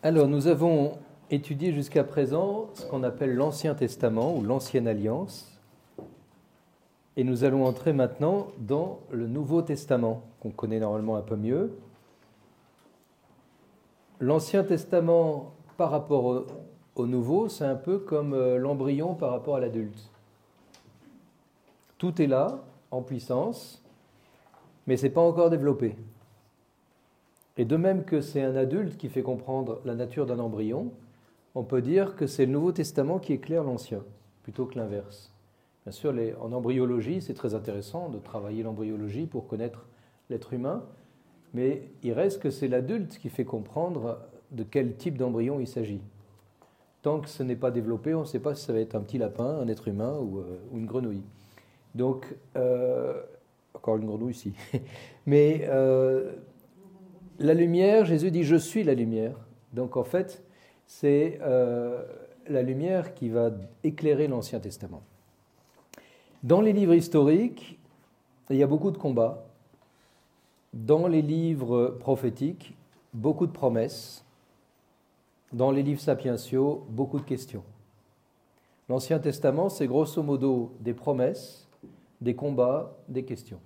Alors, nous avons étudié jusqu'à présent ce qu'on appelle l'Ancien Testament ou l'Ancienne Alliance. Et nous allons entrer maintenant dans le Nouveau Testament, qu'on connaît normalement un peu mieux. L'Ancien Testament par rapport au Nouveau, c'est un peu comme l'embryon par rapport à l'adulte. Tout est là, en puissance, mais ce n'est pas encore développé. Et de même que c'est un adulte qui fait comprendre la nature d'un embryon, on peut dire que c'est le Nouveau Testament qui éclaire l'Ancien, plutôt que l'inverse. Bien sûr, en embryologie, c'est très intéressant de travailler l'embryologie pour connaître l'être humain, mais il reste que c'est l'adulte qui fait comprendre de quel type d'embryon il s'agit. Tant que ce n'est pas développé, on ne sait pas si ça va être un petit lapin, un être humain ou une grenouille. Donc, encore une grenouille ici. Mais la lumière, Jésus dit « je suis la lumière ». Donc en fait, c'est la lumière qui va éclairer l'Ancien Testament. Dans les livres historiques, il y a beaucoup de combats. Dans les livres prophétiques, beaucoup de promesses. Dans les livres sapientiaux, beaucoup de questions. L'Ancien Testament, c'est grosso modo des promesses, des combats, des questions.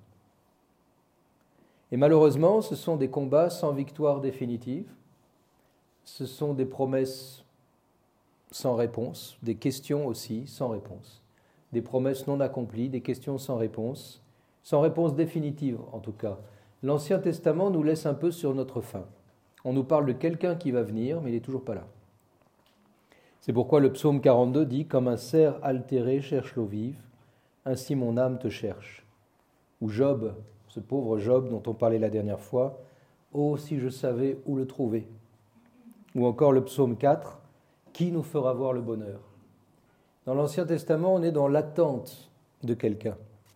Et malheureusement, ce sont des combats sans victoire définitive. Ce sont des promesses sans réponse, des questions aussi sans réponse. Des promesses non accomplies, des questions sans réponse définitive en tout cas. L'Ancien Testament nous laisse un peu sur notre faim. On nous parle de quelqu'un qui va venir, mais il n'est toujours pas là. C'est pourquoi le psaume 42 dit « Comme un cerf altéré cherche l'eau vive, ainsi mon âme te cherche. » Ou Job, ce pauvre Job dont on parlait la dernière fois, « Oh, si je savais où le trouver !» Ou encore le psaume 4, « Qui nous fera voir le bonheur ?» Dans l'Ancien Testament, on est dans l'attente de quelqu'un.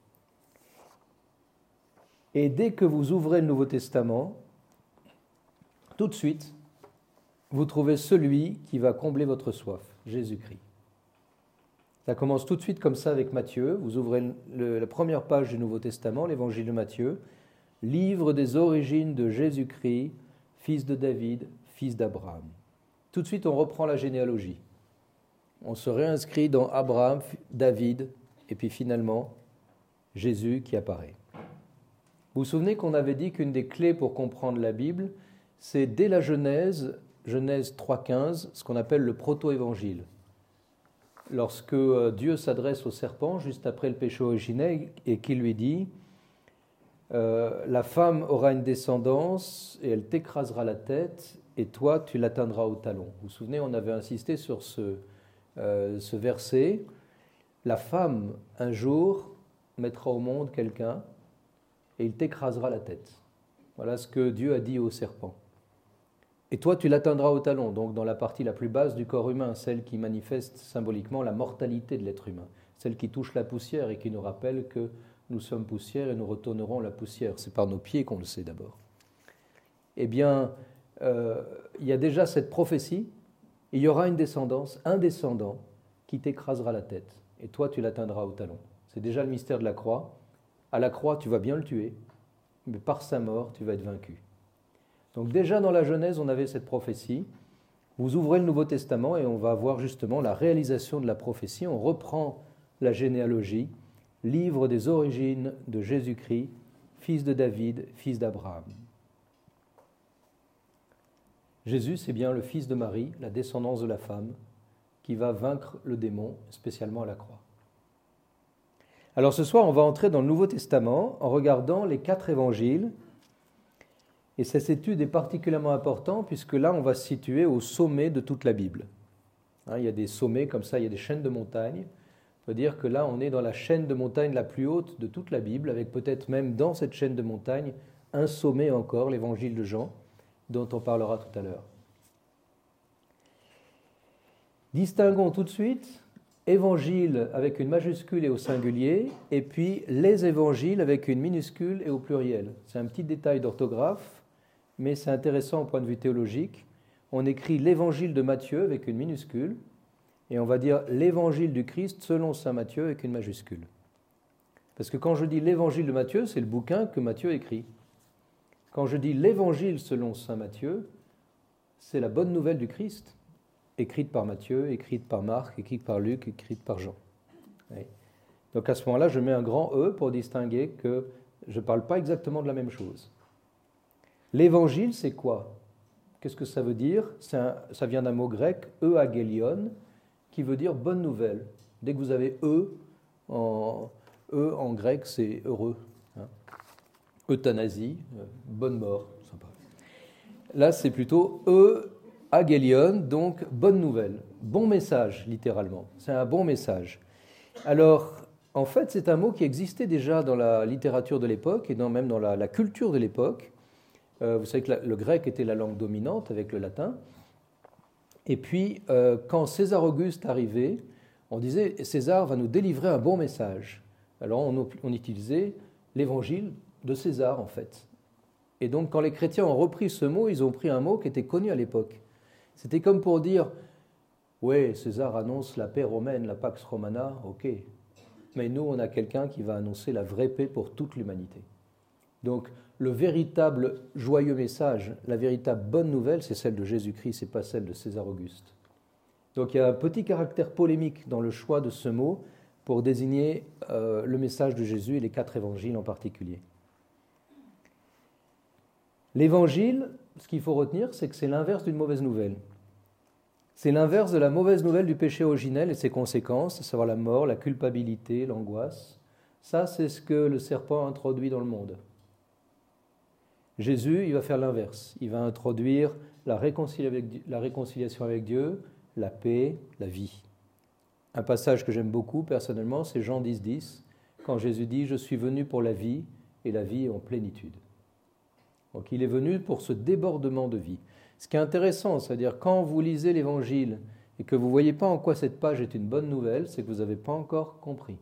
Et dès que vous ouvrez le Nouveau Testament, tout de suite, vous trouvez celui qui va combler votre soif, Jésus-Christ. Ça commence tout de suite comme ça avec Matthieu. Vous ouvrez la première page du Nouveau Testament, l'Évangile de Matthieu, livre des origines de Jésus-Christ, fils de David, fils d'Abraham. Tout de suite, on reprend la généalogie. On se réinscrit dans Abraham, David, et puis finalement, Jésus qui apparaît. Vous vous souvenez qu'on avait dit qu'une des clés pour comprendre la Bible, c'est dès la Genèse 3,15, ce qu'on appelle le proto-évangile. Lorsque Dieu s'adresse au serpent, juste après le péché originel, et qu'il lui dit « La femme aura une descendance, et elle t'écrasera la tête, et toi, tu l'atteindras au talon. » Vous vous souvenez, on avait insisté sur ce verset. La femme, un jour, mettra au monde quelqu'un, et il t'écrasera la tête. Voilà ce que Dieu a dit au serpent. Et toi, tu l'atteindras au talon, donc dans la partie la plus basse du corps humain, celle qui manifeste symboliquement la mortalité de l'être humain, celle qui touche la poussière et qui nous rappelle que nous sommes poussière et nous retournerons la poussière. C'est par nos pieds qu'on le sait d'abord. Eh bien, il y a déjà cette prophétie, il y aura une descendance, un descendant qui t'écrasera la tête, et toi, tu l'atteindras au talon. C'est déjà le mystère de la croix. À la croix, tu vas bien le tuer, mais par sa mort, tu vas être vaincu. Donc déjà dans la Genèse, on avait cette prophétie. Vous ouvrez le Nouveau Testament et on va voir justement la réalisation de la prophétie. On reprend la généalogie, livre des origines de Jésus-Christ, fils de David, fils d'Abraham. Jésus, c'est bien le fils de Marie, la descendance de la femme, qui va vaincre le démon, spécialement à la croix. Alors ce soir, on va entrer dans le Nouveau Testament en regardant les 4 évangiles. Et cette étude est particulièrement importante puisque là, on va se situer au sommet de toute la Bible. Il y a des sommets comme ça, il y a des chaînes de montagnes. On peut dire que là, on est dans la chaîne de montagne la plus haute de toute la Bible, avec peut-être même dans cette chaîne de montagnes un sommet encore, l'évangile de Jean, dont on parlera tout à l'heure. Distinguons tout de suite évangile avec une majuscule et au singulier, et puis les évangiles avec une minuscule et au pluriel. C'est un petit détail d'orthographe, mais c'est intéressant au point de vue théologique. On écrit l'évangile de Matthieu avec une minuscule, et on va dire l'évangile du Christ selon saint Matthieu avec une majuscule. Parce que quand je dis l'évangile de Matthieu, c'est le bouquin que Matthieu écrit. Quand je dis l'évangile selon saint Matthieu, c'est la bonne nouvelle du Christ, écrite par Matthieu, écrite par Marc, écrite par Luc, écrite par Jean. Oui. Donc à ce moment-là, je mets un grand E pour distinguer que je ne parle pas exactement de la même chose. L'évangile, c'est quoi? Qu'est-ce que ça veut dire? Ça vient d'un mot grec, euagelion, qui veut dire bonne nouvelle. Dès que vous avez E en grec, c'est heureux. Hein. Euthanasie, bonne mort. Sympa. Là, c'est plutôt euagelion, donc bonne nouvelle. Bon message, littéralement. C'est un bon message. Alors, en fait, c'est un mot qui existait déjà dans la littérature de l'époque et même dans la culture de l'époque. Vous savez que le grec était la langue dominante avec le latin. Et puis, quand César Auguste arrivait, on disait « César va nous délivrer un bon message ». Alors, on utilisait l'évangile de César, en fait. Et donc, quand les chrétiens ont repris ce mot, ils ont pris un mot qui était connu à l'époque. C'était comme pour dire « Ouais, César annonce la paix romaine, la Pax Romana, ok. Mais nous, on a quelqu'un qui va annoncer la vraie paix pour toute l'humanité. » Donc, le véritable joyeux message, la véritable bonne nouvelle, c'est celle de Jésus-Christ, ce n'est pas celle de César Auguste. Donc, il y a un petit caractère polémique dans le choix de ce mot pour désigner le message de Jésus et les 4 évangiles en particulier. L'évangile, ce qu'il faut retenir, c'est que c'est l'inverse d'une mauvaise nouvelle. C'est l'inverse de la mauvaise nouvelle du péché originel et ses conséquences, à savoir la mort, la culpabilité, l'angoisse. Ça, c'est ce que le serpent a introduit dans le monde. Jésus, il va faire l'inverse. Il va introduire la réconciliation avec Dieu, la paix, la vie. Un passage que j'aime beaucoup, personnellement, c'est Jean 10, quand Jésus dit « Je suis venu pour la vie, et la vie en plénitude ». Donc il est venu pour ce débordement de vie. Ce qui est intéressant, c'est-à-dire quand vous lisez l'Évangile et que vous ne voyez pas en quoi cette page est une bonne nouvelle, c'est que vous n'avez pas encore compris.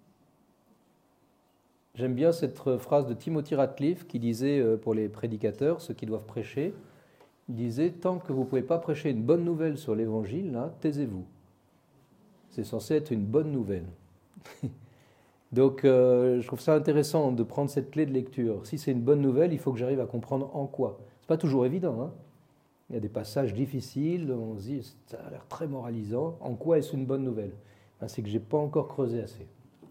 J'aime bien cette phrase de Timothy Ratcliffe qui disait pour les prédicateurs, ceux qui doivent prêcher, il disait « Tant que vous ne pouvez pas prêcher une bonne nouvelle sur l'Évangile, là, taisez-vous. » C'est censé être une bonne nouvelle. Donc je trouve ça intéressant de prendre cette clé de lecture. Si c'est une bonne nouvelle, il faut que j'arrive à comprendre en quoi. Ce n'est pas toujours évident. Hein. Il y a des passages difficiles, on se dit « Ça a l'air très moralisant. En quoi est-ce une bonne nouvelle ?» C'est que je n'ai pas encore creusé assez.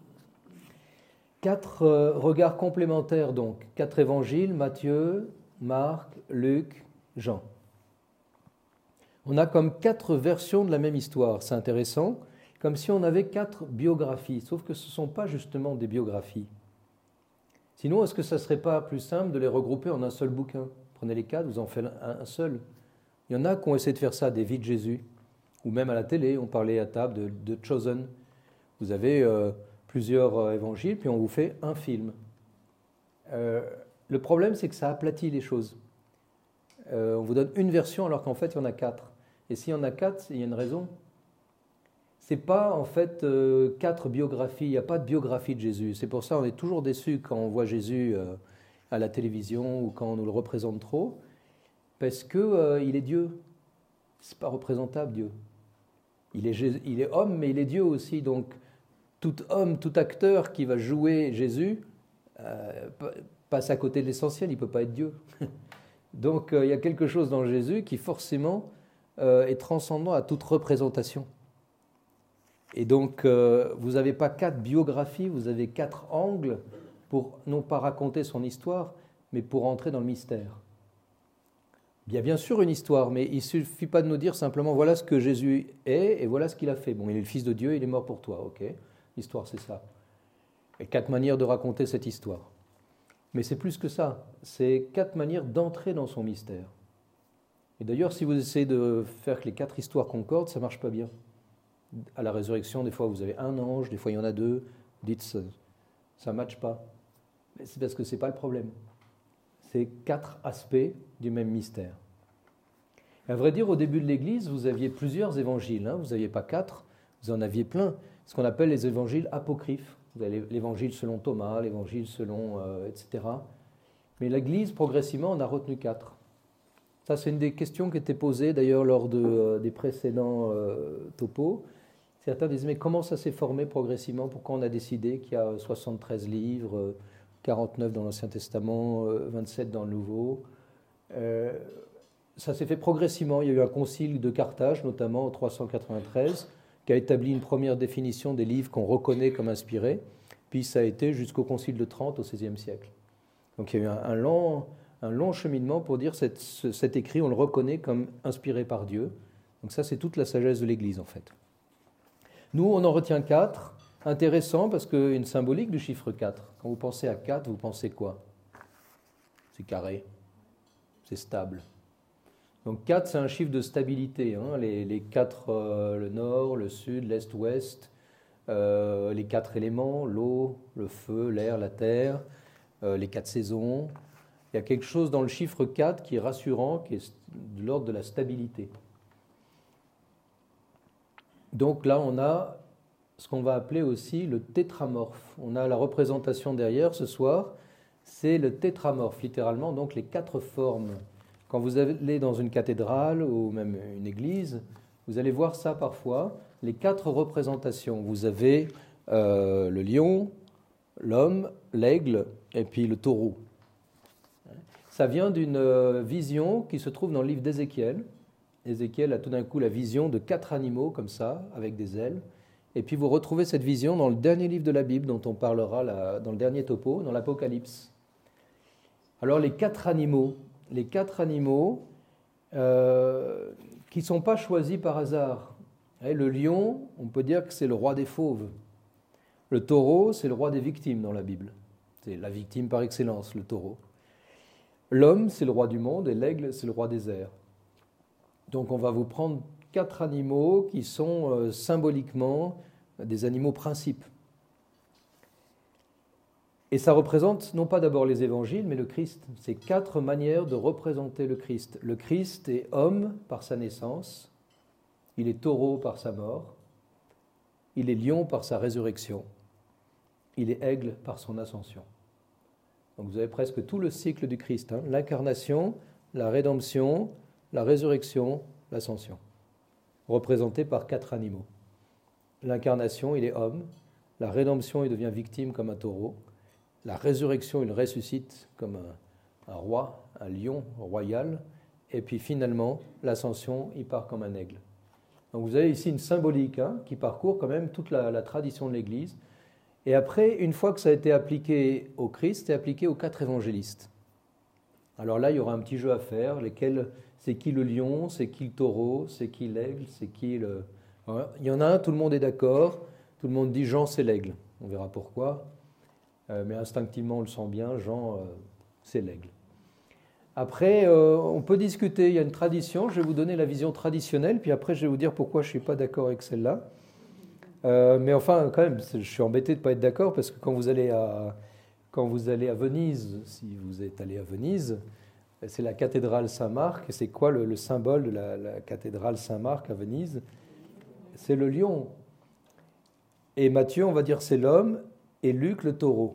4 regards complémentaires donc, 4 évangiles, Matthieu, Marc, Luc, Jean. On a comme 4 versions de la même histoire, c'est intéressant, comme si on avait 4 biographies, sauf que ce ne sont pas justement des biographies. Sinon, est-ce que ça ne serait pas plus simple de les regrouper en un seul bouquin? Prenez les 4, vous en faites un seul. Il y en a qui ont essayé de faire ça, des vies de Jésus, ou même à la télé, on parlait à table de Chosen. Vous avez plusieurs évangiles, puis on vous fait un film. Le problème, c'est que ça aplatit les choses. On vous donne une version alors qu'en fait, il y en a 4. Et s'il y en a 4, il y a une raison. Ce n'est pas en fait 4 biographies, il n'y a pas de biographie de Jésus. C'est pour ça qu'on est toujours déçu quand on voit Jésus à la télévision ou quand on nous le représente trop, parce qu'il est Dieu. Ce n'est pas représentable, Dieu. Il est homme, mais il est Dieu aussi, donc tout homme, tout acteur qui va jouer Jésus passe à côté de l'essentiel, il ne peut pas être Dieu. Donc il y a quelque chose dans Jésus qui forcément est transcendant à toute représentation. Et donc vous n'avez pas 4 biographies, vous avez 4 angles pour non pas raconter son histoire, mais pour entrer dans le mystère. Il y a bien sûr une histoire, mais il ne suffit pas de nous dire simplement voilà ce que Jésus est et voilà ce qu'il a fait. Bon, il est le Fils de Dieu, il est mort pour toi, ok. L'histoire, c'est ça. Il y a 4 manières de raconter cette histoire. Mais c'est plus que ça. C'est 4 manières d'entrer dans son mystère. Et d'ailleurs, si vous essayez de faire que les 4 histoires concordent, ça ne marche pas bien. À la résurrection, des fois, vous avez un ange, des fois, il y en a 2. Vous dites, ça ne matche pas. Mais c'est parce que ce n'est pas le problème. C'est 4 aspects du même mystère. Et à vrai dire, au début de l'Église, vous aviez plusieurs évangiles. Hein. Vous n'aviez pas 4, vous en aviez plein. Ce qu'on appelle les évangiles apocryphes. Vous avez l'évangile selon Thomas, l'évangile selon... etc. Mais l'Église, progressivement, en a retenu 4. Ça, c'est une des questions qui était posée, d'ailleurs, lors des précédents topos. Certains disaient, mais comment ça s'est formé progressivement? Pourquoi on a décidé qu'il y a 73 livres, 49 dans l'Ancien Testament, 27 dans le Nouveau ça s'est fait progressivement. Il y a eu un concile de Carthage, notamment en 393, qui a établi une première définition des livres qu'on reconnaît comme inspirés. Puis ça a été jusqu'au concile de Trente au XVIe siècle. Donc il y a eu un long cheminement pour dire que cet écrit, on le reconnaît comme inspiré par Dieu. Donc ça, c'est toute la sagesse de l'Église, en fait. Nous, on en retient 4. Intéressant, parce qu'il y a une symbolique du chiffre 4. Quand vous pensez à 4, vous pensez quoi? C'est carré. C'est stable. Donc 4, c'est un chiffre de stabilité. Hein. Les 4, le nord, le sud, l'est, l'ouest, les 4 éléments, l'eau, le feu, l'air, la terre, les 4 saisons. Il y a quelque chose dans le chiffre 4 qui est rassurant, qui est de l'ordre de la stabilité. Donc là, on a ce qu'on va appeler aussi le tétramorphe. On a la représentation derrière ce soir, c'est le tétramorphe, littéralement, donc les 4 formes. Quand vous allez dans une cathédrale ou même une église, vous allez voir ça parfois, les 4 représentations. Vous avez le lion, l'homme, l'aigle et puis le taureau. Ça vient d'une vision qui se trouve dans le livre d'Ézéchiel. Ézéchiel a tout d'un coup la vision de 4 animaux comme ça, avec des ailes. Et puis vous retrouvez cette vision dans le dernier livre de la Bible, dont on parlera dans le dernier topo, dans l'Apocalypse. Alors les 4 animaux qui ne sont pas choisis par hasard. Le lion, on peut dire que c'est le roi des fauves. Le taureau, c'est le roi des victimes dans la Bible. C'est la victime par excellence, le taureau. L'homme, c'est le roi du monde, et l'aigle, c'est le roi des airs. Donc on va vous prendre 4 animaux qui sont symboliquement des animaux principes. Et ça représente non pas d'abord les évangiles, mais le Christ. C'est 4 manières de représenter le Christ. Le Christ est homme par sa naissance, il est taureau par sa mort, il est lion par sa résurrection, il est aigle par son ascension. Donc vous avez presque tout le cycle du Christ, hein. L'incarnation, la rédemption, la résurrection, l'ascension, représenté par 4 animaux. L'incarnation, il est homme. La rédemption, il devient victime comme un taureau. La résurrection, il ressuscite comme un roi, un lion royal. Et puis finalement, l'ascension, il part comme un aigle. Donc vous avez ici une symbolique qui parcourt quand même toute la tradition de l'Église. Et après, une fois que ça a été appliqué au Christ, c'est appliqué aux 4 évangélistes. Alors là, il y aura un petit jeu à faire, c'est qui le lion, c'est qui le taureau, c'est qui l'aigle, c'est qui le... Voilà. Il y en a un, tout le monde est d'accord, tout le monde dit Jean, c'est l'aigle. On verra pourquoi, mais instinctivement, on le sent bien, Jean, c'est l'aigle. Après, on peut discuter, il y a une tradition, je vais vous donner la vision traditionnelle, puis après, je vais vous dire pourquoi je ne suis pas d'accord avec celle-là. Mais enfin, quand même, je suis embêté de ne pas être d'accord, parce que quand vous allez à Venise, si vous êtes allé à Venise, c'est la cathédrale Saint-Marc. Et c'est quoi le symbole de la cathédrale Saint-Marc à Venise? C'est le lion. Et Matthieu, on va dire c'est l'homme, et Luc, le taureau.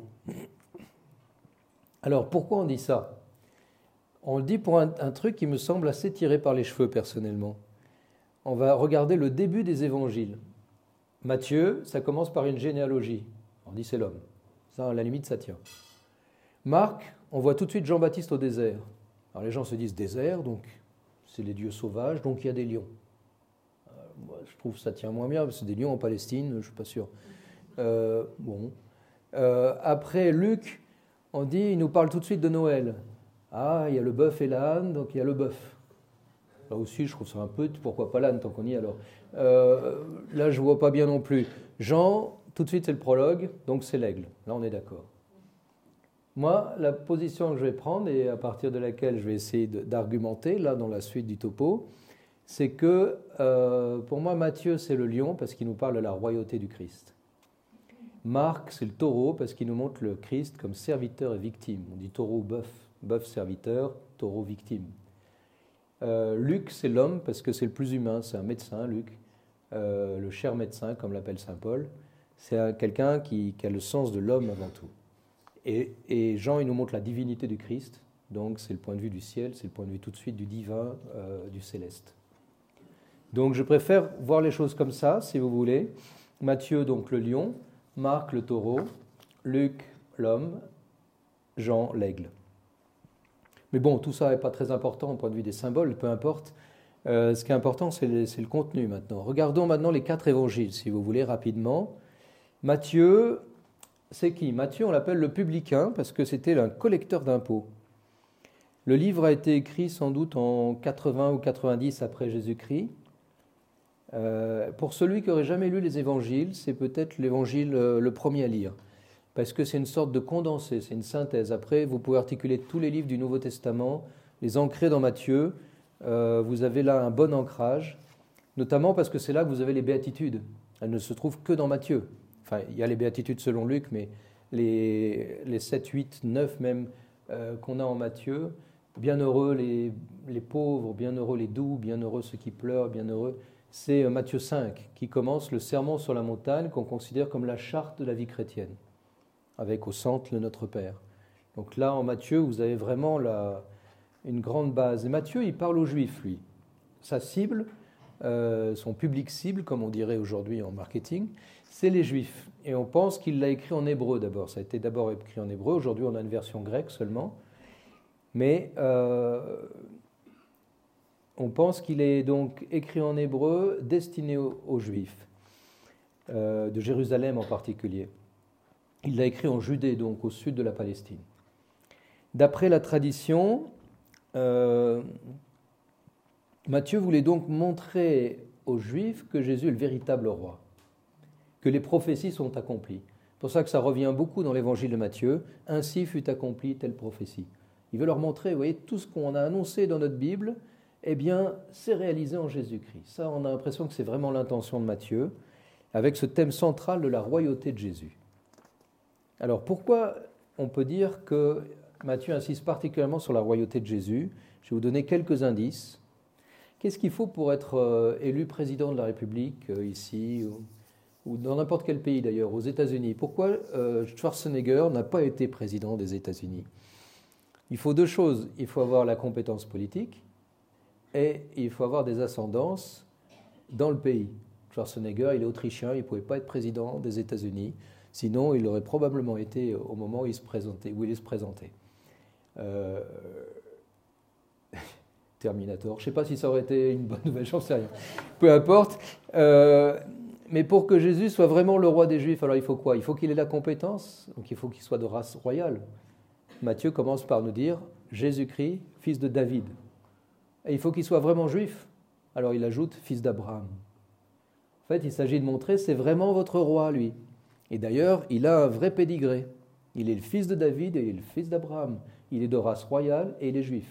Alors, pourquoi on dit ça? On le dit pour un truc qui me semble assez tiré par les cheveux, personnellement. On va regarder le début des évangiles. Matthieu, ça commence par une généalogie. On dit c'est l'homme. Ça, à la limite, ça tient. Marc, on voit tout de suite Jean-Baptiste au désert. Alors les gens se disent désert, donc c'est les dieux sauvages, donc il y a des lions. Moi, je trouve que ça tient moins bien, parce que c'est des lions en Palestine, je ne suis pas sûr. Après Luc, on dit, il nous parle tout de suite de Noël. Ah, il y a le bœuf et l'âne, donc il y a le bœuf. Là aussi, je trouve ça un peu, pourquoi pas l'âne tant qu'on y est alors. Là, je ne vois pas bien non plus. Jean, tout de suite, c'est le prologue, donc c'est l'aigle. Là, on est d'accord. Moi, la position que je vais prendre, et à partir de laquelle je vais essayer d'argumenter, là, dans la suite du topo, c'est que, pour moi, Matthieu, c'est le lion, parce qu'il nous parle de la royauté du Christ. Marc, c'est le taureau, parce qu'il nous montre le Christ comme serviteur et victime. On dit taureau, bœuf, bœuf serviteur, taureau, victime. Luc, c'est l'homme, parce que c'est le plus humain, c'est un médecin, Luc, le cher médecin, comme l'appelle saint Paul. C'est quelqu'un qui a le sens de l'homme avant tout. Et Jean, il nous montre la divinité du Christ, donc c'est le point de vue du ciel, c'est le point de vue tout de suite du divin, du céleste. Donc je préfère voir les choses comme ça, si vous voulez. Matthieu, donc le lion, Marc, le taureau, Luc, l'homme, Jean, l'aigle. Mais bon, tout ça n'est pas très important au point de vue des symboles, peu importe. Ce qui est important, c'est le contenu maintenant. Regardons maintenant les 4 évangiles, si vous voulez, rapidement. Matthieu, c'est qui? Matthieu, on l'appelle le publicain parce que c'était un collecteur d'impôts. Le livre a été écrit sans doute en 80 ou 90 après Jésus-Christ. Pour celui qui n'aurait jamais lu les évangiles, c'est peut-être l'évangile le premier à lire, parce que c'est une sorte de condensé, c'est une synthèse. Après, vous pouvez articuler tous les livres du Nouveau Testament, les ancrer dans Matthieu. Vous avez là un bon ancrage, notamment parce que c'est là que vous avez les béatitudes. Elles ne se trouvent que dans Matthieu. Enfin, il y a les béatitudes selon Luc, mais les 7, 8, 9 même qu'on a en Matthieu, bienheureux les pauvres, bienheureux les doux, bienheureux ceux qui pleurent, bienheureux, c'est Matthieu 5 qui commence le sermon sur la montagne qu'on considère comme la charte de la vie chrétienne, avec au centre le Notre Père. Donc là, en Matthieu, vous avez vraiment une grande base. Et Matthieu, il parle aux Juifs, lui. Sa cible, son public cible, comme on dirait aujourd'hui en marketing, c'est les Juifs. Et on pense qu'il l'a écrit en hébreu d'abord. Ça a été d'abord écrit en hébreu. Aujourd'hui, on a une version grecque seulement. Mais on pense qu'il est donc écrit en hébreu, destiné aux Juifs, de Jérusalem en particulier. Il l'a écrit en Judée, donc au sud de la Palestine. D'après la tradition, Matthieu voulait donc montrer aux Juifs que Jésus est le véritable roi, que les prophéties sont accomplies. C'est pour ça que ça revient beaucoup dans l'évangile de Matthieu. Ainsi fut accomplie telle prophétie. Il veut leur montrer, vous voyez, tout ce qu'on a annoncé dans notre Bible, eh bien, c'est réalisé en Jésus-Christ. Ça, on a l'impression que c'est vraiment l'intention de Matthieu, avec ce thème central de la royauté de Jésus. Alors, pourquoi on peut dire que Matthieu insiste particulièrement sur la royauté de Jésus? Je vais vous donner quelques indices. Qu'est-ce qu'il faut pour être élu président de la République, ici, ou dans n'importe quel pays d'ailleurs, aux États-Unis? Pourquoi Schwarzenegger n'a pas été président des États-Unis? Il faut 2 choses. Il faut avoir la compétence politique et il faut avoir des ascendances dans le pays. Schwarzenegger, il est autrichien, il ne pouvait pas être président des États-Unis, sinon il aurait probablement été au moment où il se présentait. Terminator, je ne sais pas si ça aurait été une bonne nouvelle, j'en sais rien. Peu importe. Mais pour que Jésus soit vraiment le roi des Juifs, alors il faut quoi? Il faut qu'il ait la compétence, donc il faut qu'il soit de race royale. Matthieu commence par nous dire Jésus-Christ, fils de David. Et il faut qu'il soit vraiment juif. Alors il ajoute fils d'Abraham. En fait, il s'agit de montrer c'est vraiment votre roi, lui. Et d'ailleurs, il a un vrai pédigré. Il est le fils de David et il est le fils d'Abraham. Il est de race royale et il est juif.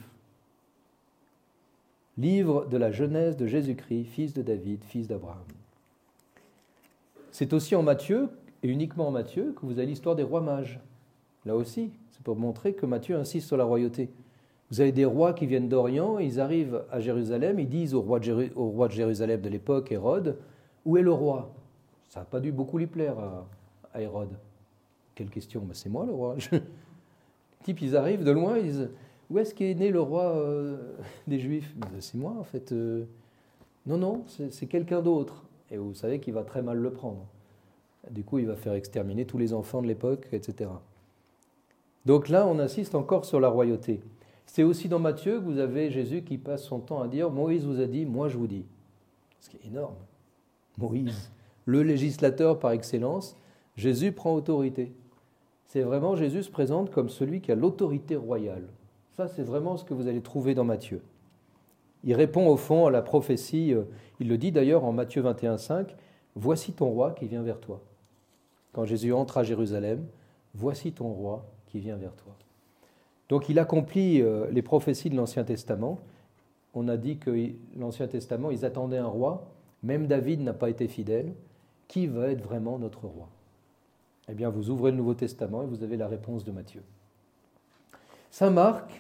Livre de la Genèse de Jésus-Christ, fils de David, fils d'Abraham. C'est aussi en Matthieu, et uniquement en Matthieu, que vous avez l'histoire des rois mages. Là aussi, c'est pour montrer que Matthieu insiste sur la royauté. Vous avez des rois qui viennent d'Orient, ils arrivent à Jérusalem, ils disent au roi de Jérusalem de l'époque, Hérode, « Où est le roi ?» Ça n'a pas dû beaucoup lui plaire à Hérode. Quelle question? Ben, c'est moi le roi. Les types, ils arrivent de loin, ils disent « Où est-ce qu'est né le roi des Juifs ?» Ben, c'est moi en fait. Non, c'est quelqu'un d'autre. Et vous savez qu'il va très mal le prendre. Du coup, il va faire exterminer tous les enfants de l'époque, etc. Donc là, on insiste encore sur la royauté. C'est aussi dans Matthieu que vous avez Jésus qui passe son temps à dire « Moïse vous a dit, moi je vous dis ». Ce qui est énorme. Moïse, le législateur par excellence, Jésus prend autorité. C'est vraiment, Jésus se présente comme celui qui a l'autorité royale. Ça, c'est vraiment ce que vous allez trouver dans Matthieu. Il répond au fond à la prophétie, il le dit d'ailleurs en Matthieu 21,5, « Voici ton roi qui vient vers toi ». Quand Jésus entre à Jérusalem, « Voici ton roi qui vient vers toi ». Donc il accomplit les prophéties de l'Ancien Testament. On a dit que l'Ancien Testament, ils attendaient un roi. Même David n'a pas été fidèle. Qui va être vraiment notre roi? Eh bien, vous ouvrez le Nouveau Testament et vous avez la réponse de Matthieu. Saint Marc,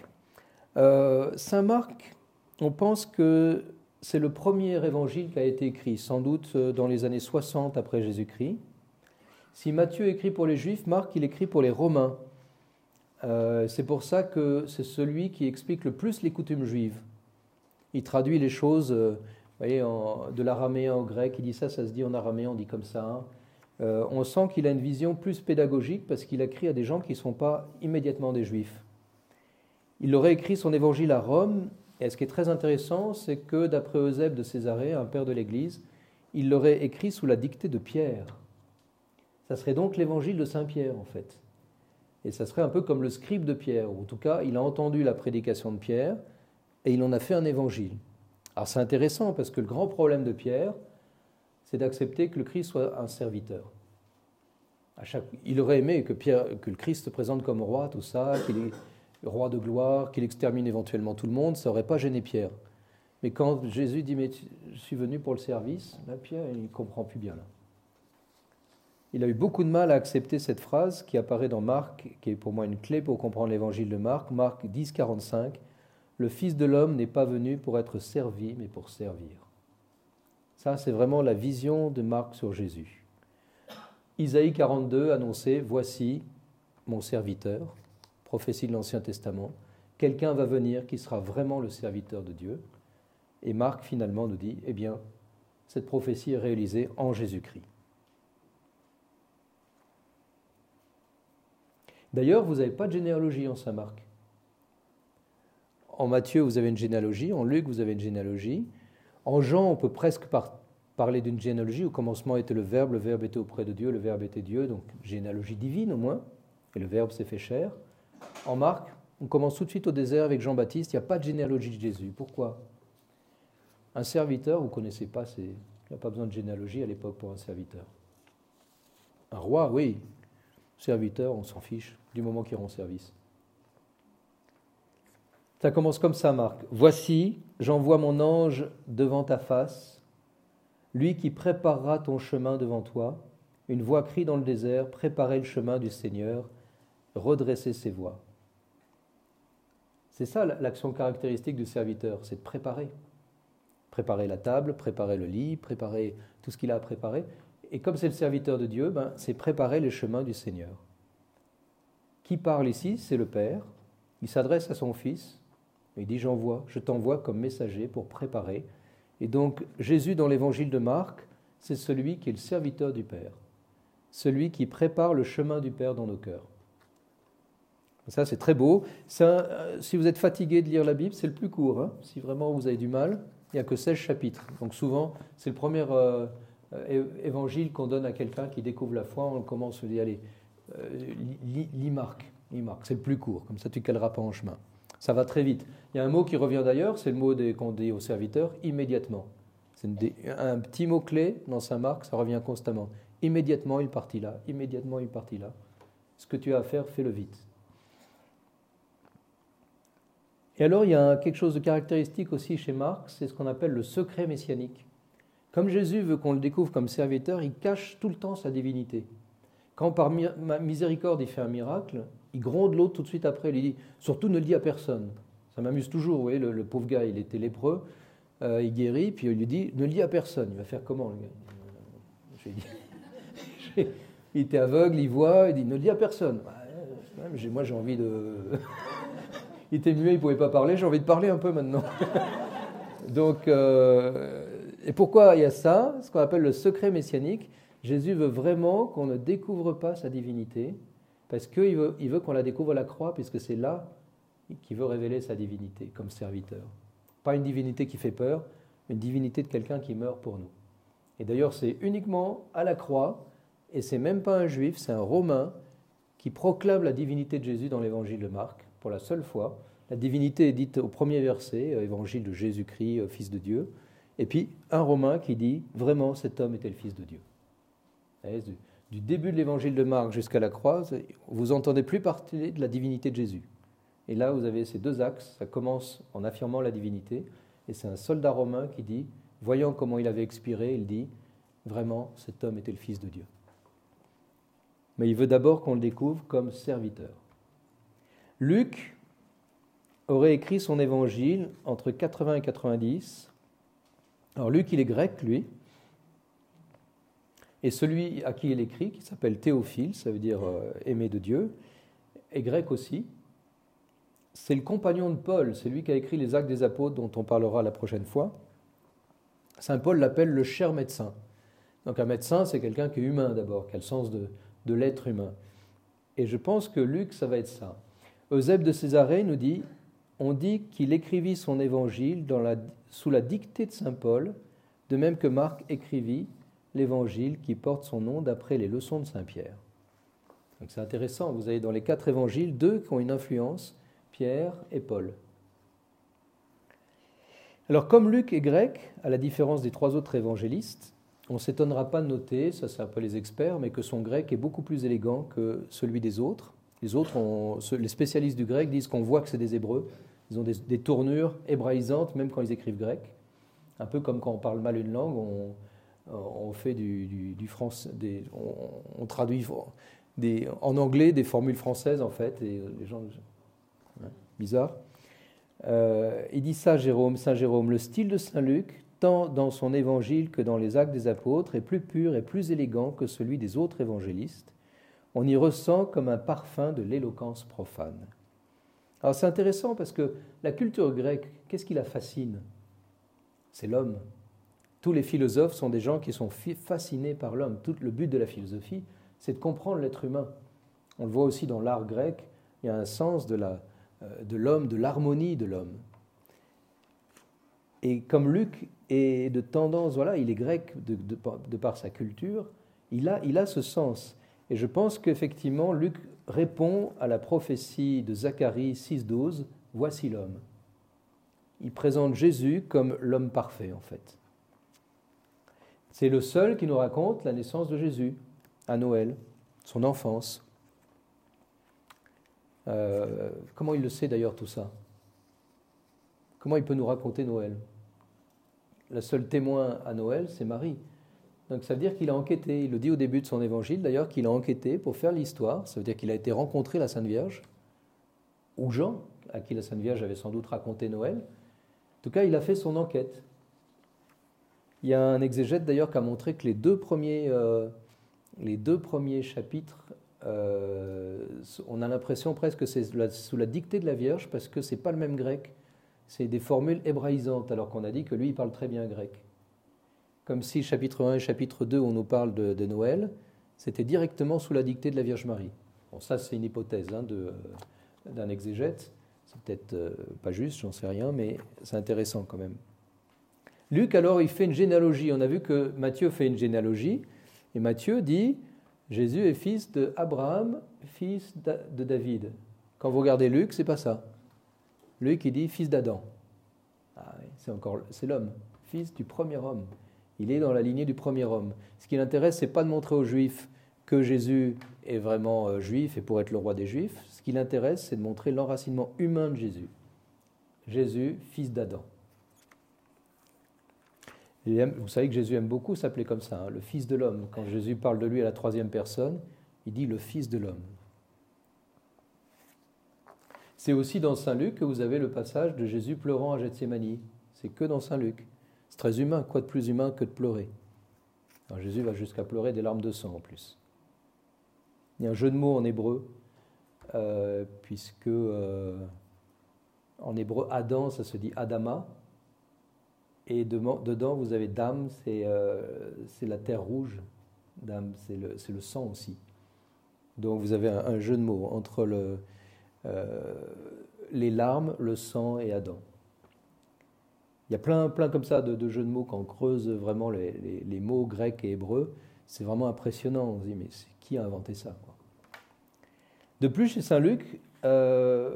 on pense que c'est le premier évangile qui a été écrit, sans doute dans les années 60 après Jésus-Christ. Si Matthieu écrit pour les Juifs, Marc, il écrit pour les Romains. C'est pour ça que c'est celui qui explique le plus les coutumes juives. Il traduit les choses voyez, de l'araméen au grec. Il dit ça se dit en araméen, on dit comme ça. On sent qu'il a une vision plus pédagogique parce qu'il écrit à des gens qui ne sont pas immédiatement des juifs. Il aurait écrit son évangile à Rome, et ce qui est très intéressant, c'est que d'après Eusèbe de Césarée, un père de l'Église, il l'aurait écrit sous la dictée de Pierre. Ça serait donc l'évangile de Saint Pierre, en fait. Et ça serait un peu comme le scribe de Pierre, ou en tout cas, il a entendu la prédication de Pierre, et il en a fait un évangile. Alors c'est intéressant, parce que le grand problème de Pierre, c'est d'accepter que le Christ soit un serviteur. Il aurait aimé que le Christ se présente comme roi, tout ça, qu'il est roi de gloire, qu'il extermine éventuellement tout le monde, ça n'aurait pas gêné Pierre. Mais quand Jésus dit « mais je suis venu pour le service », là Pierre, il ne comprend plus bien. Là. Il a eu beaucoup de mal à accepter cette phrase qui apparaît dans Marc, qui est pour moi une clé pour comprendre l'évangile de Marc, Marc 10, 45, « Le Fils de l'homme n'est pas venu pour être servi, mais pour servir ». Ça, c'est vraiment la vision de Marc sur Jésus. Isaïe 42 annonçait « Voici mon serviteur », prophétie de l'Ancien Testament. Quelqu'un va venir qui sera vraiment le serviteur de Dieu. Et Marc, finalement, nous dit, eh bien, cette prophétie est réalisée en Jésus-Christ. D'ailleurs, vous n'avez pas de généalogie en Saint-Marc. En Matthieu, vous avez une généalogie. En Luc, vous avez une généalogie. En Jean, on peut presque parler d'une généalogie. Au commencement était le Verbe était auprès de Dieu, le Verbe était Dieu, donc généalogie divine au moins. Et le Verbe s'est fait chair. En Marc, on commence tout de suite au désert avec Jean-Baptiste. Il n'y a pas de généalogie de Jésus. Pourquoi ? Un serviteur, vous ne connaissez pas, il n'y a pas besoin de généalogie à l'époque pour un serviteur. Un roi, oui. Serviteur, on s'en fiche, du moment qu'il rend service. Ça commence comme ça, Marc. « Voici, j'envoie mon ange devant ta face, lui qui préparera ton chemin devant toi. Une voix crie dans le désert, préparez le chemin du Seigneur, redressez ses voies. » C'est ça l'action caractéristique du serviteur, c'est de préparer. Préparer la table, préparer le lit, préparer tout ce qu'il a à préparer. Et comme c'est le serviteur de Dieu, c'est préparer les chemins du Seigneur. Qui parle ici, c'est le Père. Il s'adresse à son Fils. Il dit, je t'envoie comme messager pour préparer. Et donc, Jésus, dans l'évangile de Marc, c'est celui qui est le serviteur du Père. Celui qui prépare le chemin du Père dans nos cœurs. Ça, c'est très beau. Ça, si vous êtes fatigué de lire la Bible, c'est le plus court. Hein. Si vraiment vous avez du mal, il n'y a que 16 chapitres. Donc souvent, c'est le premier évangile qu'on donne à quelqu'un qui découvre la foi. On commence à dire, allez, lis Marc. C'est le plus court. Comme ça, tu ne caleras pas en chemin. Ça va très vite. Il y a un mot qui revient d'ailleurs, c'est le mot qu'on dit au serviteur, immédiatement. C'est un petit mot-clé dans Saint Marc, ça revient constamment. Immédiatement, il partit là. Immédiatement, il partit là. Ce que tu as à faire, fais-le vite. Et alors, il y a quelque chose de caractéristique aussi chez Marc, c'est ce qu'on appelle le secret messianique. Comme Jésus veut qu'on le découvre comme serviteur, il cache tout le temps sa divinité. Quand par miséricorde il fait un miracle, il gronde l'autre tout de suite après, il dit « surtout ne le dis à personne ». Ça m'amuse toujours, vous voyez, le pauvre gars, il était lépreux, il guérit, puis il lui dit « ne le dis à personne ». Il va faire comment, le gars? Il était aveugle, il voit, il dit « ne le dis à personne ». Moi, j'ai envie de... Il était muet, il ne pouvait pas parler, j'ai envie de parler un peu maintenant. Donc, et pourquoi il y a ça, ce qu'on appelle le secret messianique? Jésus veut vraiment qu'on ne découvre pas sa divinité, parce qu'il veut qu'on la découvre à la croix, puisque c'est là qu'il veut révéler sa divinité comme serviteur. Pas une divinité qui fait peur, mais une divinité de quelqu'un qui meurt pour nous. Et d'ailleurs, c'est uniquement à la croix, et c'est même pas un juif, c'est un romain qui proclame la divinité de Jésus dans l'évangile de Marc, pour la seule fois. La divinité est dite au premier verset, évangile de Jésus-Christ, fils de Dieu. Et puis, un Romain qui dit, vraiment, cet homme était le fils de Dieu. Du début de l'évangile de Marc jusqu'à la croix, vous n'entendez plus parler de la divinité de Jésus. Et là, vous avez ces deux axes. Ça commence en affirmant la divinité. Et c'est un soldat romain qui dit, voyant comment il avait expiré, il dit, vraiment, cet homme était le fils de Dieu. Mais il veut d'abord qu'on le découvre comme serviteur. Luc aurait écrit son évangile entre 80 et 90. Alors Luc, il est grec, lui. Et celui à qui il écrit, qui s'appelle Théophile, ça veut dire aimé de Dieu, est grec aussi. C'est le compagnon de Paul, c'est lui qui a écrit les Actes des Apôtres, dont on parlera la prochaine fois. Saint Paul l'appelle le cher médecin. Donc un médecin, c'est quelqu'un qui est humain d'abord, qui a le sens de l'être humain. Et je pense que Luc, ça va être ça. Eusèbe de Césarée nous dit on dit qu'il écrivit son évangile sous la dictée de saint Paul, de même que Marc écrivit l'évangile qui porte son nom d'après les leçons de saint Pierre. Donc c'est intéressant, vous avez dans les 4 évangiles 2 qui ont une influence, Pierre et Paul. Alors comme Luc est grec, à la différence des 3 autres évangélistes, on ne s'étonnera pas de noter, ça c'est un peu les experts, mais que son grec est beaucoup plus élégant que celui des autres. Les autres, les spécialistes du grec disent qu'on voit que c'est des Hébreux. Ils ont des tournures hébraïsantes, même quand ils écrivent grec. Un peu comme quand on parle mal une langue, on fait du français, on traduit en anglais des formules françaises en fait. Et les gens, bizarre. Il dit ça, Saint Jérôme, le style de Saint Luc, tant dans son évangile que dans les actes des apôtres, est plus pur et plus élégant que celui des autres évangélistes. On y ressent comme un parfum de l'éloquence profane. Alors c'est intéressant parce que la culture grecque, qu'est-ce qui la fascine ? C'est l'homme. Tous les philosophes sont des gens qui sont fascinés par l'homme. Tout le but de la philosophie, c'est de comprendre l'être humain. On le voit aussi dans l'art grec, il y a un sens de l'homme, de l'harmonie de l'homme. Et comme Luc est de tendance, voilà, il est grec de par sa culture, il a ce sens. Et je pense qu'effectivement, Luc répond à la prophétie de Zacharie 6,12, « Voici l'homme ». Il présente Jésus comme l'homme parfait, en fait. C'est le seul qui nous raconte la naissance de Jésus à Noël, son enfance. Comment il le sait d'ailleurs tout ça ? Comment il peut nous raconter Noël ? Le seul témoin à Noël, c'est Marie. Donc ça veut dire qu'il a enquêté, il le dit au début de son évangile d'ailleurs, qu'il a enquêté pour faire l'histoire, ça veut dire qu'il a été rencontrer la Sainte Vierge, ou Jean, à qui la Sainte Vierge avait sans doute raconté Noël. En tout cas, il a fait son enquête. Il y a un exégète d'ailleurs qui a montré que les deux premiers chapitres, on a l'impression presque que c'est sous la dictée de la Vierge, parce que ce n'est pas le même grec, c'est des formules hébraïsantes, alors qu'on a dit que lui, il parle très bien grec. Comme si chapitre 1 et chapitre 2, on nous parle de Noël, c'était directement sous la dictée de la Vierge Marie. Bon, ça, c'est une hypothèse d'un exégète. C'est peut-être pas juste, j'en sais rien, mais c'est intéressant quand même. Luc, alors, il fait une généalogie. On a vu que Matthieu fait une généalogie, et Matthieu dit « Jésus est fils d'Abraham, fils de David ». Quand vous regardez Luc, c'est pas ça. Luc, il dit « fils d'Adam ». Ah, c'est l'homme, fils du premier homme. Il est dans la lignée du premier homme. Ce qui l'intéresse, ce n'est pas de montrer aux Juifs que Jésus est vraiment juif et pour être le roi des Juifs. Ce qui l'intéresse, c'est de montrer l'enracinement humain de Jésus. Jésus, fils d'Adam. Vous savez que Jésus aime beaucoup s'appeler comme ça, le fils de l'homme. Quand Jésus parle de lui à la 3e personne, il dit le fils de l'homme. C'est aussi dans Saint Luc que vous avez le passage de Jésus pleurant à Gethsémani. C'est que dans Saint Luc. C'est très humain, quoi de plus humain que de pleurer. Alors Jésus va jusqu'à pleurer des larmes de sang en plus. Il y a un jeu de mots en hébreu, puisque en hébreu, Adam, ça se dit Adama, et dedans vous avez Dam, c'est la terre rouge, Dam, c'est le sang aussi. Donc vous avez un jeu de mots entre les larmes, le sang et Adam. Il y a plein comme ça de jeux de mots quand on creuse vraiment les mots grecs et hébreux. C'est vraiment impressionnant. On se dit, mais qui a inventé ça, quoi. De plus, chez Saint Luc, on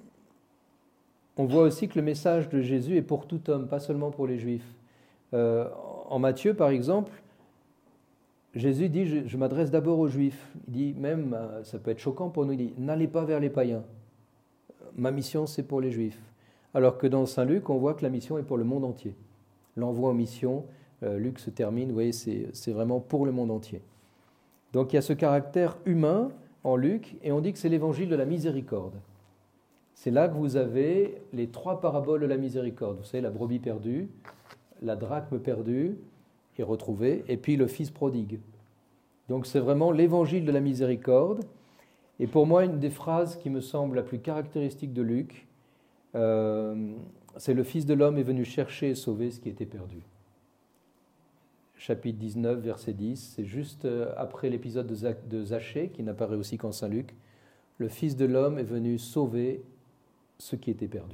voit aussi que le message de Jésus est pour tout homme, pas seulement pour les Juifs. En Matthieu, par exemple, Jésus dit, je m'adresse d'abord aux Juifs. Il dit même, ça peut être choquant pour nous, il dit, n'allez pas vers les païens. Ma mission, c'est pour les Juifs. Alors que dans Saint Luc, on voit que la mission est pour le monde entier. L'envoi en mission, Luc se termine, vous voyez, c'est vraiment pour le monde entier. Donc il y a ce caractère humain en Luc, et on dit que c'est l'évangile de la miséricorde. C'est là que vous avez les 3 paraboles de la miséricorde. Vous savez, la brebis perdue, la drachme perdue et retrouvée, et puis le fils prodigue. Donc c'est vraiment l'évangile de la miséricorde. Et pour moi, une des phrases qui me semble la plus caractéristique de Luc, c'est « Le Fils de l'homme est venu chercher et sauver ce qui était perdu ». Chapitre 19, verset 10, c'est juste après l'épisode de Zachée, qui n'apparaît aussi qu'en Saint Luc. « Le Fils de l'homme est venu sauver ce qui était perdu ».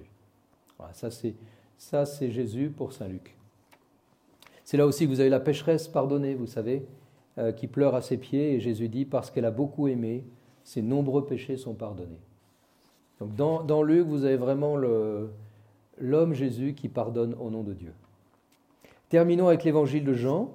Voilà, ça, c'est Jésus pour saint Luc. C'est là aussi que vous avez la pécheresse pardonnée, vous savez, qui pleure à ses pieds, et Jésus dit, parce qu'elle a beaucoup aimé, ses nombreux péchés sont pardonnés. Donc dans Luc, vous avez vraiment l'homme Jésus qui pardonne au nom de Dieu. Terminons avec l'évangile de Jean.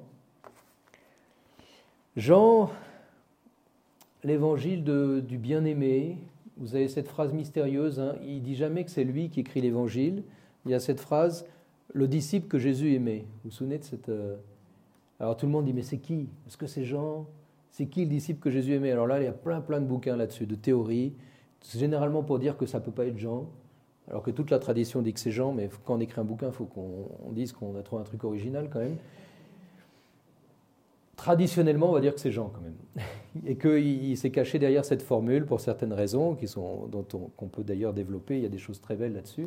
Jean, l'évangile du bien-aimé, vous avez cette phrase mystérieuse, hein, il ne dit jamais que c'est lui qui écrit l'évangile. Il y a cette phrase, le disciple que Jésus aimait. Vous vous souvenez de cette... Alors tout le monde dit, mais c'est qui? Est-ce que c'est Jean? C'est qui le disciple que Jésus aimait? Alors là, il y a plein de bouquins là-dessus, de théories, généralement pour dire que ça ne peut pas être Jean, alors que toute la tradition dit que c'est Jean, mais quand on écrit un bouquin, il faut qu'on dise qu'on a trouvé un truc original quand même. Traditionnellement, on va dire que c'est Jean quand même, et qu'il s'est caché derrière cette formule pour certaines raisons qu'on peut d'ailleurs développer, il y a des choses très belles là-dessus.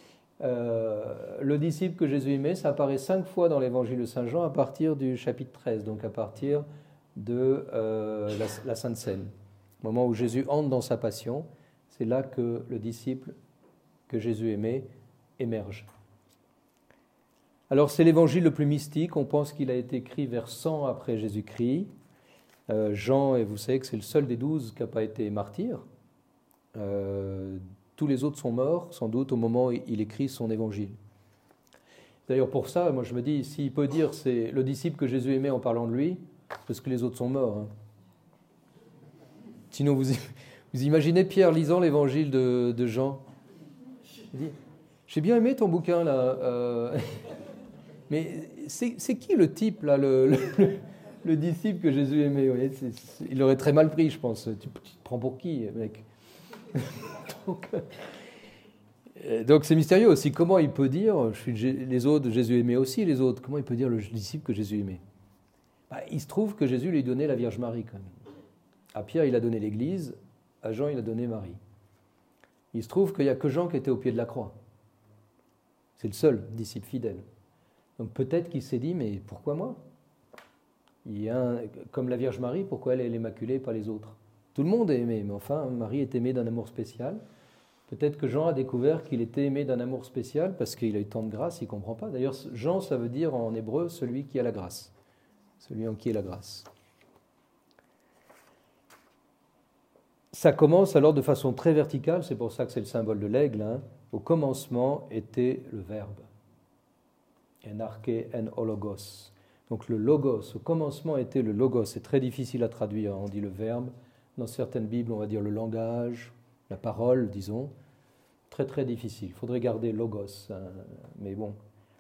Le disciple que Jésus aimait, ça apparaît 5 fois dans l'évangile de Saint Jean à partir du chapitre 13, donc à partir de la Sainte Seine. Au moment où Jésus entre dans sa passion, c'est là que le disciple que Jésus aimait émerge. Alors c'est l'évangile le plus mystique, on pense qu'il a été écrit vers 100 après Jésus-Christ. Jean, et vous savez que c'est le seul des 12 qui n'a pas été martyr. Tous les autres sont morts, sans doute, au moment où il écrit son évangile. D'ailleurs, pour ça, moi je me dis, s'il peut dire c'est le disciple que Jésus aimait en parlant de lui, parce que les autres sont morts. Hein. Sinon, vous imaginez Pierre lisant l'évangile de Jean. Il dit, j'ai bien aimé ton bouquin, là. Mais c'est qui le type, là, le disciple que Jésus aimait? Vous voyez, il aurait très mal pris, je pense. Tu te prends pour qui, mec? Donc c'est mystérieux aussi. Comment il peut dire, les autres, Jésus aimait aussi les autres, comment il peut dire le disciple que Jésus aimait? Il se trouve que Jésus lui donnait la Vierge Marie quand même. À Pierre, il a donné l'Église, à Jean, il a donné Marie. Il se trouve qu'il n'y a que Jean qui était au pied de la croix. C'est le seul disciple fidèle. Donc peut-être qu'il s'est dit, mais pourquoi moi? Comme la Vierge Marie, pourquoi elle est l'Immaculée et pas les autres? Tout le monde est aimé, mais enfin, Marie est aimée d'un amour spécial. Peut-être que Jean a découvert qu'il était aimé d'un amour spécial parce qu'il a eu tant de grâce, il ne comprend pas. D'ailleurs, Jean, ça veut dire en hébreu, celui qui a la grâce. Celui en qui est la grâce. Ça commence alors de façon très verticale, c'est pour ça que c'est le symbole de l'aigle. Hein. Au commencement était le Verbe. En arché, en hologos. Donc le logos, au commencement était le logos. C'est très difficile à traduire, on dit le verbe. Dans certaines Bibles, on va dire le langage, la parole, disons. Très très difficile. Il faudrait garder logos, hein, mais bon.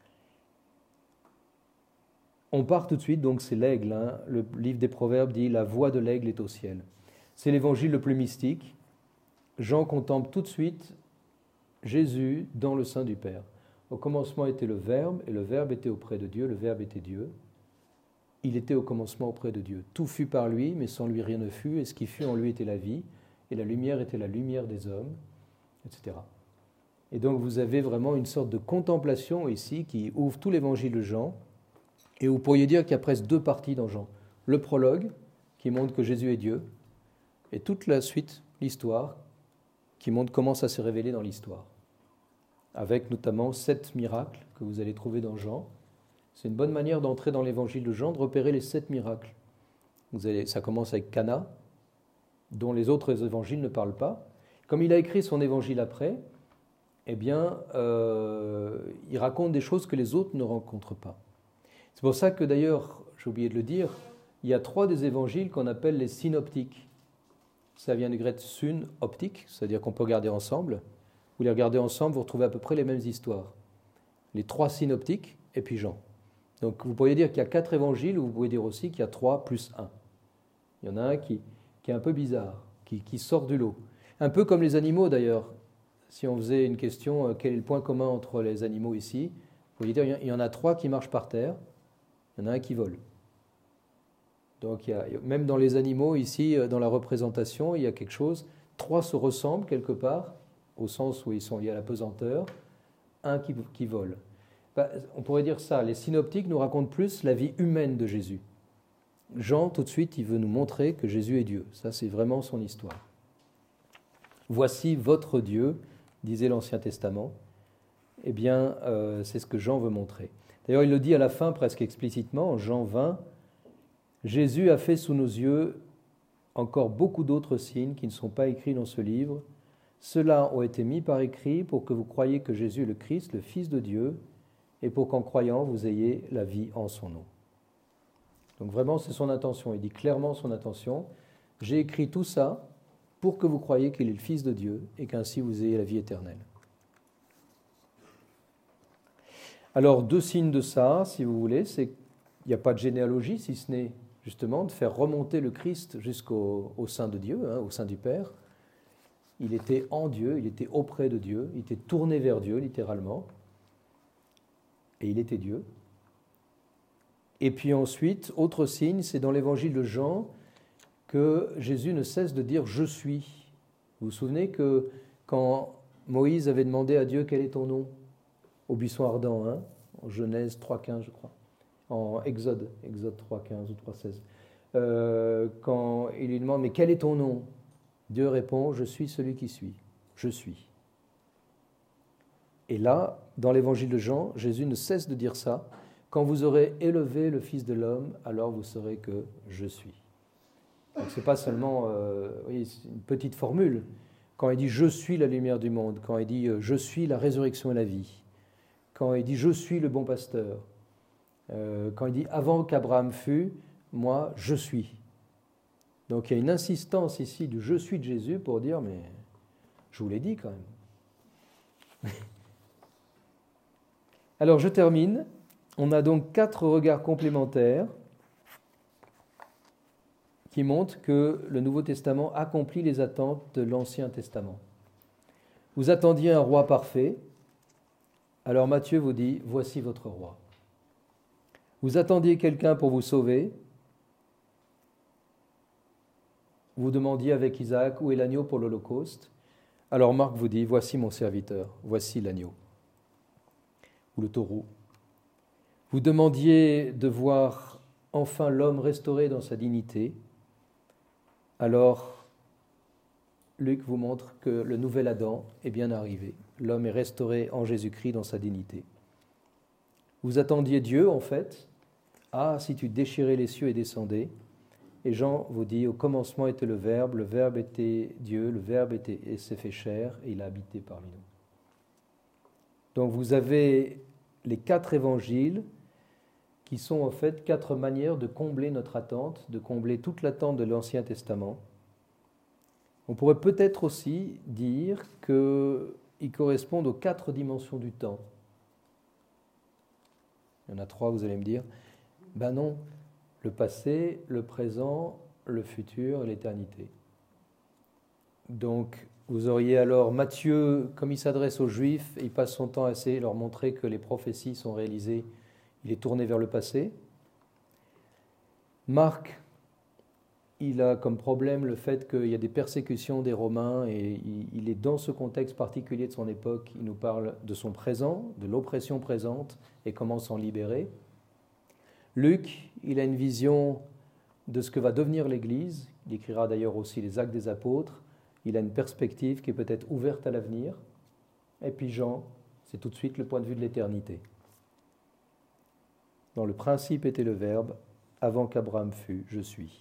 On part tout de suite, donc c'est l'aigle. Hein. Le livre des Proverbes dit « La voix de l'aigle est au ciel ». C'est l'évangile le plus mystique. Jean contemple tout de suite Jésus dans le sein du Père. Au commencement était le Verbe, et le Verbe était auprès de Dieu, le Verbe était Dieu. Il était au commencement auprès de Dieu. Tout fut par lui, mais sans lui rien ne fut, et ce qui fut en lui était la vie, et la lumière était la lumière des hommes, etc. Et donc vous avez vraiment une sorte de contemplation ici qui ouvre tout l'évangile de Jean, et vous pourriez dire qu'il y a presque 2 parties dans Jean. Le prologue, qui montre que Jésus est Dieu, et toute la suite, l'histoire, qui montre comment ça s'est révélé dans l'histoire. Avec notamment 7 miracles que vous allez trouver dans Jean. C'est une bonne manière d'entrer dans l'évangile de Jean, de repérer les 7 miracles. Ça commence avec Cana, dont les autres évangiles ne parlent pas. Comme il a écrit son évangile après, eh bien, il raconte des choses que les autres ne rencontrent pas. C'est pour ça que d'ailleurs, j'ai oublié de le dire, il y a 3 des évangiles qu'on appelle les synoptiques. Ça vient du grec syn, optique, c'est-à-dire qu'on peut regarder ensemble. Vous les regardez ensemble, vous retrouvez à peu près les mêmes histoires. Les 3 synoptiques et puis Jean. Donc vous pourriez dire qu'il y a 4 évangiles, ou vous pouvez dire aussi qu'il y a 3 plus 1. Il y en a un qui est un peu bizarre, qui sort du lot. Un peu comme les animaux d'ailleurs. Si on faisait une question, quel est le point commun entre les animaux ici? Vous pourriez dire il y en a 3 qui marchent par terre, il y en a un qui vole. Donc même dans les animaux ici, dans la représentation, il y a quelque chose. 3 se ressemblent quelque part, au sens où ils sont liés à la pesanteur, un qui vole. On pourrait dire ça, les synoptiques nous racontent plus la vie humaine de Jésus. Jean, tout de suite, il veut nous montrer que Jésus est Dieu. Ça, c'est vraiment son histoire. Voici votre Dieu, disait l'Ancien Testament. eh bien, c'est ce que Jean veut montrer. D'ailleurs, il le dit à la fin presque explicitement, en Jean 20, « Jésus a fait sous nos yeux encore beaucoup d'autres signes qui ne sont pas écrits dans ce livre. Ceux-là ont été mis par écrit pour que vous croyiez que Jésus est le Christ, le Fils de Dieu, et pour qu'en croyant, vous ayez la vie en son nom. » Donc vraiment, c'est son intention. Il dit clairement son intention. « J'ai écrit tout ça pour que vous croyiez qu'il est le Fils de Dieu et qu'ainsi vous ayez la vie éternelle. » Alors, deux signes de ça, si vous voulez, c'est qu'il n'y a pas de généalogie, si ce n'est justement de faire remonter le Christ jusqu'au sein de Dieu, au sein du Père. Il était en Dieu, il était auprès de Dieu, il était tourné vers Dieu, littéralement, et il était Dieu. Et puis ensuite, autre signe, c'est dans l'évangile de Jean que Jésus ne cesse de dire « je suis ». Vous vous souvenez que quand Moïse avait demandé à Dieu « quel est ton nom ?» au buisson ardent, en Genèse 3.15, je crois, en Exode 3.15 ou 3.16. Quand il lui demande « mais quel est ton nom ?» Dieu répond « je suis celui qui suis, je suis ». Et là, dans l'évangile de Jean, Jésus ne cesse de dire ça. « Quand vous aurez élevé le Fils de l'homme, alors vous saurez que je suis ». Donc ce n'est pas seulement une petite formule. Quand il dit « je suis la lumière du monde », quand il dit « je suis la résurrection et la vie », quand il dit « je suis le bon pasteur », quand il dit « avant qu'Abraham fût, moi, je suis ». Donc il y a une insistance ici du « je suis » de Jésus pour dire « mais je vous l'ai dit quand même ». Alors je termine. On a donc 4 regards complémentaires qui montrent que le Nouveau Testament accomplit les attentes de l'Ancien Testament. Vous attendiez un roi parfait, alors Matthieu vous dit « voici votre roi ». Vous attendiez quelqu'un pour vous sauver, vous demandiez avec Isaac « où est l'agneau pour l'Holocauste ?» Alors Marc vous dit « voici mon serviteur, voici l'agneau » ou le taureau. Vous demandiez de voir enfin l'homme restauré dans sa dignité. Alors, Luc vous montre que le nouvel Adam est bien arrivé. L'homme est restauré en Jésus-Christ dans sa dignité. Vous attendiez Dieu, en fait. Ah, si tu déchirais les cieux et descendais. Et Jean vous dit, au commencement était le Verbe était Dieu, le Verbe s'est fait chair et il a habité parmi nous. Donc vous avez les 4 évangiles qui sont en fait 4 manières de combler notre attente, de combler toute l'attente de l'Ancien Testament. On pourrait peut-être aussi dire qu'ils correspondent aux 4 dimensions du temps. Il y en a 3, vous allez me dire. Ben non, le passé, le présent, le futur et l'éternité. Donc, vous auriez alors Matthieu, comme il s'adresse aux Juifs, il passe son temps à essayer de leur montrer que les prophéties sont réalisées. Il est tourné vers le passé. Marc, il a comme problème le fait qu'il y a des persécutions des Romains et il est dans ce contexte particulier de son époque. Il nous parle de son présent, de l'oppression présente et comment s'en libérer. Luc, il a une vision de ce que va devenir l'Église. Il écrira d'ailleurs aussi les Actes des Apôtres. Il a une perspective qui est peut-être ouverte à l'avenir. Et puis Jean, c'est tout de suite le point de vue de l'éternité. Dans le principe était le Verbe, avant qu'Abraham fût, je suis.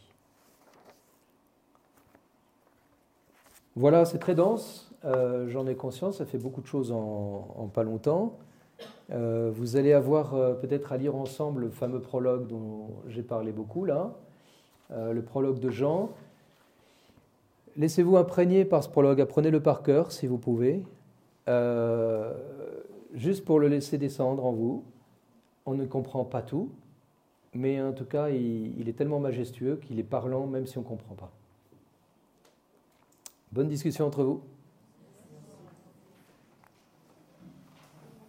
Voilà, c'est très dense, j'en ai conscience, ça fait beaucoup de choses en pas longtemps. Vous allez avoir peut-être à lire ensemble le fameux prologue dont j'ai parlé beaucoup là, le prologue de Jean. Laissez-vous imprégner par ce prologue, apprenez-le par cœur si vous pouvez, juste pour le laisser descendre en vous. On ne comprend pas tout, mais en tout cas, il est tellement majestueux qu'il est parlant même si on ne comprend pas. Bonne discussion entre vous.